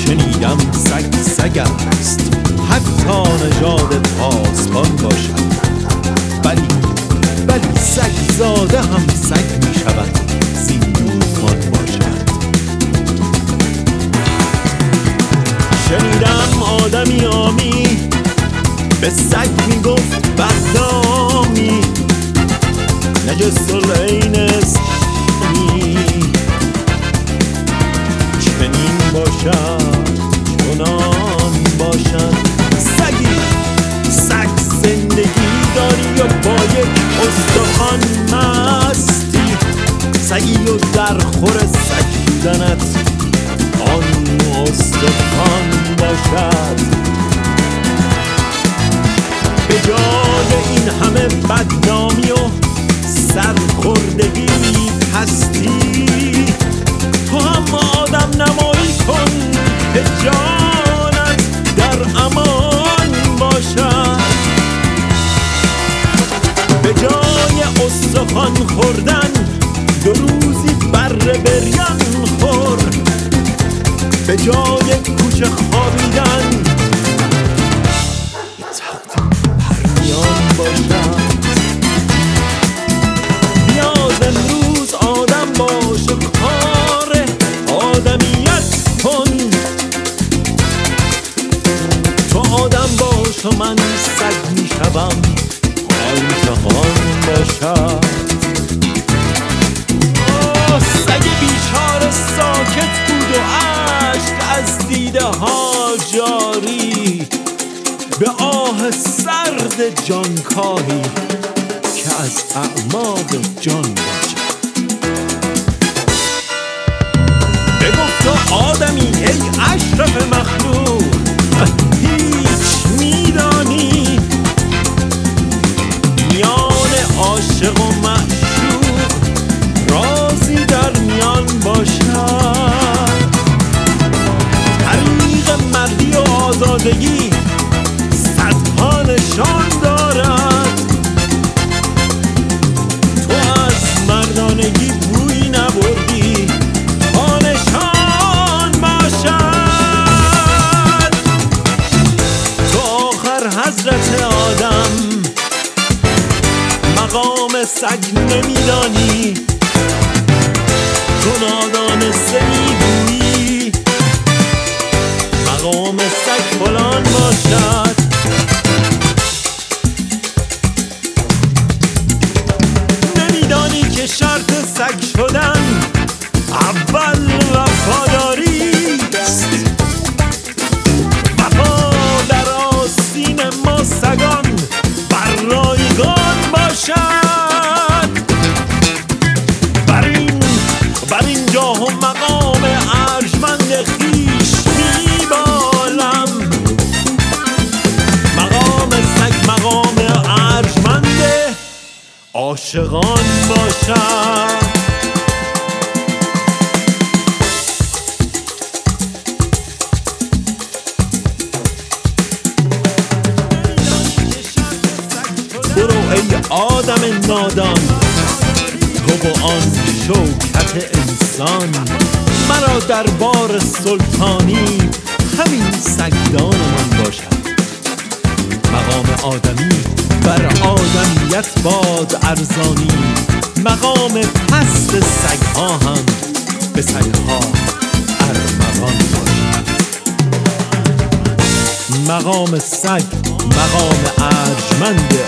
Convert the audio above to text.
شنیدم سگ سگ است، حتی نژاد پاسبان باشد. ولی سگ زاده هم سگ می شود، زیندوزمان باشد. شنیدم آدمی آمی به سگ می گفت بدنامی، نجس العین اسلامی. چنین باشد چنان باشد. سگ زندگی داری و با یک استخوان مستی، سگی و در خور سگ بودنت آن استخوان باشد. به جای این همه بدنامی و سرخوردگی پستی، تو هم آدم نمایی کن که جانت در امان باشد. به جای استخوان خوردن 2 روزی بره بریان خور، به جای کوچه خوابیدن یه تخت پرنیان باشد. نیاز امروز آدم باش و کار آدمیت کن. تو آدم باش و من سگ می شوم، حال جهان باشد. سگ بیچاره ساکت بود و اشک از دیده ها جاری، به آه سرد جانکاهی که از اعماق جان باشد. بگفت آدمی ای اشرف مخلوق، هیچ میدانی میان عاشق و معشوق رازی در میان باشد. طریق مردی و آزادگی صدها نشان دارد، تو از مردانگی بویی نبردی، پا نشان باشد. تو آخر حضرت آدم مقام سگ نمیدانی، تو نادانسته میگویی مقام سگ فلان باشد. نمیدانی که شرط سگ شدن اول وفاداری است. وفا در آستین ما سگان بر رایگان باشد. بر این جاه و مقام ارجمند خویش میبالم، مقام سگ مقام ارجمند عاشقان باشد. برو ای آدم نادان، تو و آن شوکت انسان، مرا در بار سلطانی همین سگدان من باشد. مقام آدمی بر آدمیت باد ارزانی، مقام پست سگها هم به سگها ارمغان باشد. مقام سگ مقام ارجمند